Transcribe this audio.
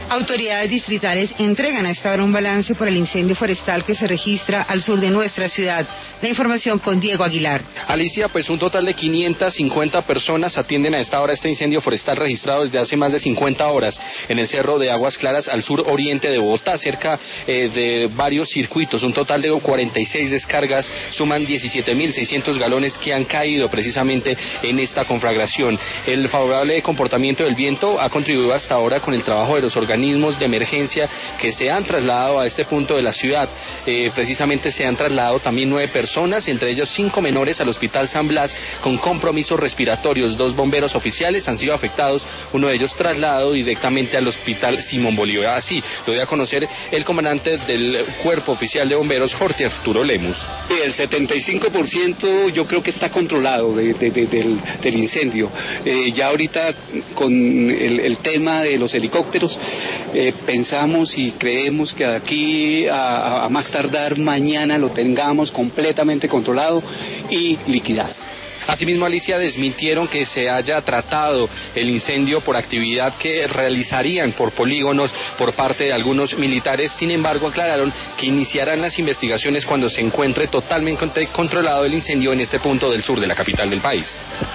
Autoridades distritales entregan a esta hora un balance por el incendio forestal que se registra al sur de nuestra ciudad. La información con Diego Aguilar. Alicia, pues un total de 550 personas atienden a esta hora este incendio forestal registrado desde hace más de 50 horas en el cerro de Aguas Claras al sur oriente de Bogotá, cerca de varios circuitos. Un total de 46 descargas suman 17.600 galones que han caído precisamente en esta conflagración. El favorable comportamiento del viento ha contribuido hasta ahora con el trabajo de los organismos de emergencia que se han trasladado a este punto de la ciudad. Precisamente se han trasladado también 9 personas, entre ellos 5 menores al Hospital San Blas con compromisos respiratorios. 2 bomberos oficiales han sido afectados, uno de ellos trasladado directamente al Hospital Simón Bolívar. Así lo dio a conocer el comandante del Cuerpo Oficial de Bomberos, Jorge Arturo Lemus. El 75% yo creo que está controlado del incendio. Ya ahorita con el tema de los helicópteros, pensamos y creemos que de aquí a más tardar mañana lo tengamos completamente controlado y liquidado. Asimismo, Alicia, desmintieron que se haya tratado el incendio por actividad que realizarían por polígonos por parte de algunos militares. Sin embargo, aclararon que iniciarán las investigaciones cuando se encuentre totalmente controlado el incendio en este punto del sur de la capital del país.